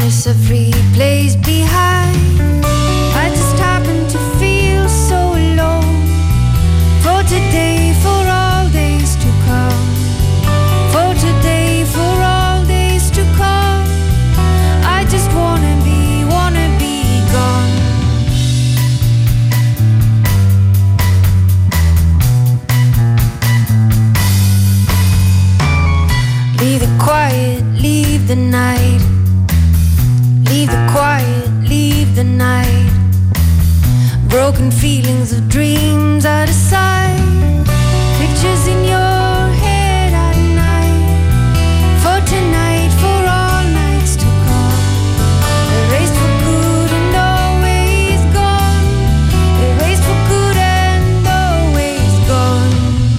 promise of free place behind. I just happen to feel so alone. For today, for all days to come. For today, for all days to come. I just wanna be gone. Leave the quiet, leave the night. Leave the quiet, leave the night. Broken feelings of dreams out of sight. Pictures in your head at night. For tonight, for all nights to come. Erased for good and always gone. Erased for good and always gone.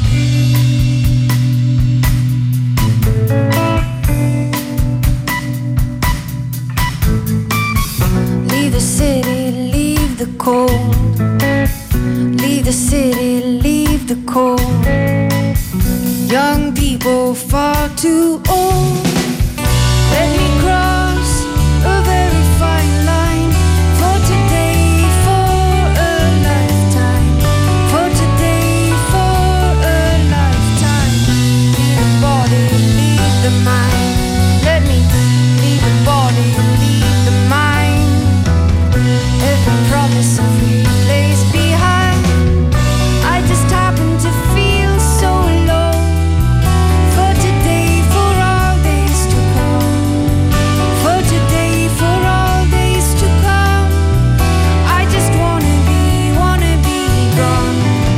Leave the city, leave the cold. Leave the city, leave the cold. Young people far too old. Let me cross a very fine line. For today, for a lifetime. For today, for a lifetime. Leave the body, leave the mind. Let me leave the body, leave the mind. Every promise of free place behind. I just happen to feel so alone. For today, for all days to come. For today, for all days to come. I just wanna be gone.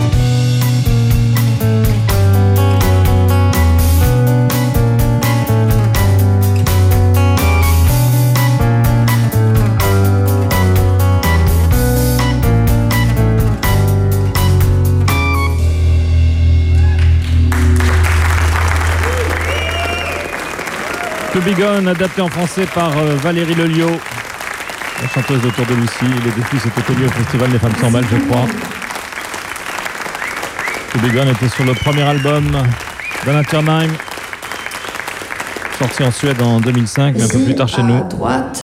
To Be Gone, adapté en français par Valérie Lelio, la chanteuse d'Autour de Lucie. Les défis s'étaient connus au Festival des Femmes Sans Mal, je crois. To Be Gone était sur le premier album d'Anna Turnheim, sorti en Suède en 2005, mais un peu plus tard chez nous.